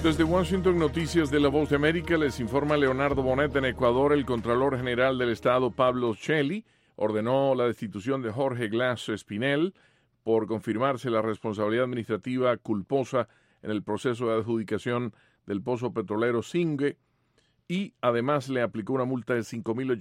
Desde Washington, Noticias de La Voz de América, les informa Leonardo Bonet. En Ecuador, el Contralor General del Estado, Pablo Celli, ordenó la destitución de Jorge Glass Espinel por confirmarse la responsabilidad administrativa culposa en el proceso de adjudicación del pozo petrolero Singue y además le aplicó una multa de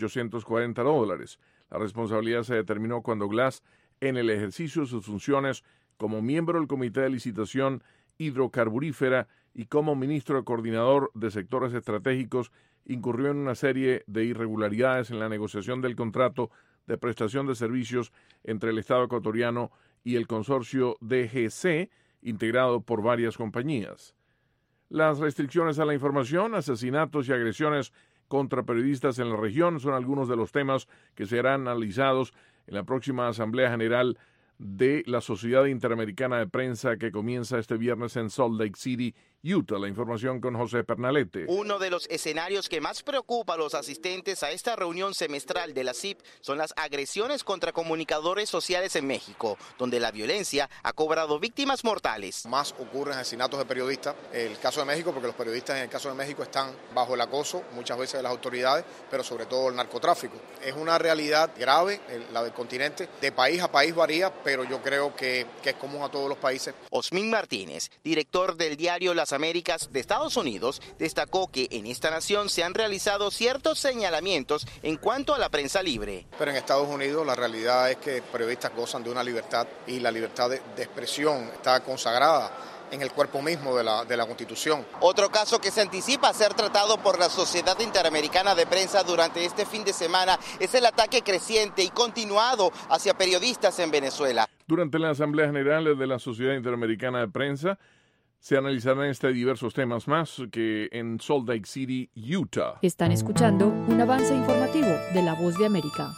$5,840. La responsabilidad se determinó cuando Glass, en el ejercicio de sus funciones como miembro del Comité de Licitación Hidrocarburífera y como ministro coordinador de sectores estratégicos, incurrió en una serie de irregularidades en la negociación del contrato de prestación de servicios entre el Estado ecuatoriano y el consorcio DGC, integrado por varias compañías. Las restricciones a la información, asesinatos y agresiones contra periodistas en la región son algunos de los temas que serán analizados en la próxima Asamblea General de la Sociedad Interamericana de Prensa, que comienza este viernes en Salt Lake City, Utah. La información con José Pernalete. Uno de los escenarios que más preocupa a los asistentes a esta reunión semestral de la CIP son las agresiones contra comunicadores sociales en México, donde la violencia ha cobrado víctimas mortales. Más ocurren asesinatos de periodistas, el caso de México, porque los periodistas en el caso de México están bajo el acoso muchas veces de las autoridades, pero sobre todo el narcotráfico. Es una realidad grave, la del continente, de país a país varía, pero yo creo que es común a todos los países. Osmin Martínez, director del diario Las Américas de Estados Unidos, destacó que en esta nación se han realizado ciertos señalamientos en cuanto a la prensa libre. Pero en Estados Unidos la realidad es que periodistas gozan de una libertad y la libertad de expresión está consagrada en el cuerpo mismo de la Constitución. Otro caso que se anticipa a ser tratado por la Sociedad Interamericana de Prensa durante este fin de semana es el ataque creciente y continuado hacia periodistas en Venezuela. Durante la Asamblea General de la Sociedad Interamericana de Prensa se analizarán diversos temas más que en Salt Lake City, Utah. Están escuchando un avance informativo de La Voz de América.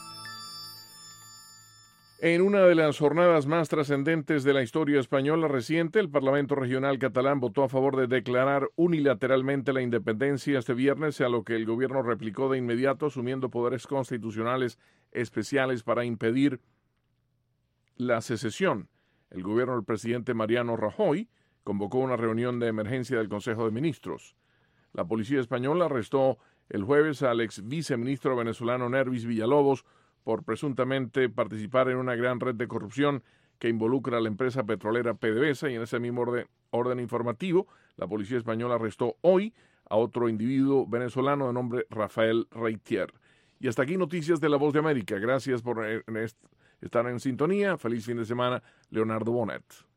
En una de las jornadas más trascendentes de la historia española reciente, el Parlamento Regional catalán votó a favor de declarar unilateralmente la independencia este viernes, a lo que el gobierno replicó de inmediato, asumiendo poderes constitucionales especiales para impedir la secesión. El gobierno del presidente Mariano Rajoy convocó una reunión de emergencia del Consejo de Ministros. La policía española arrestó el jueves al ex viceministro venezolano Nervis Villalobos por presuntamente participar en una gran red de corrupción que involucra a la empresa petrolera PDVSA, y en ese mismo orden informativo, la policía española arrestó hoy a otro individuo venezolano de nombre Rafael Reitier. Y hasta aquí Noticias de La Voz de América. Gracias por estar en sintonía. Feliz fin de semana. Leonardo Bonet.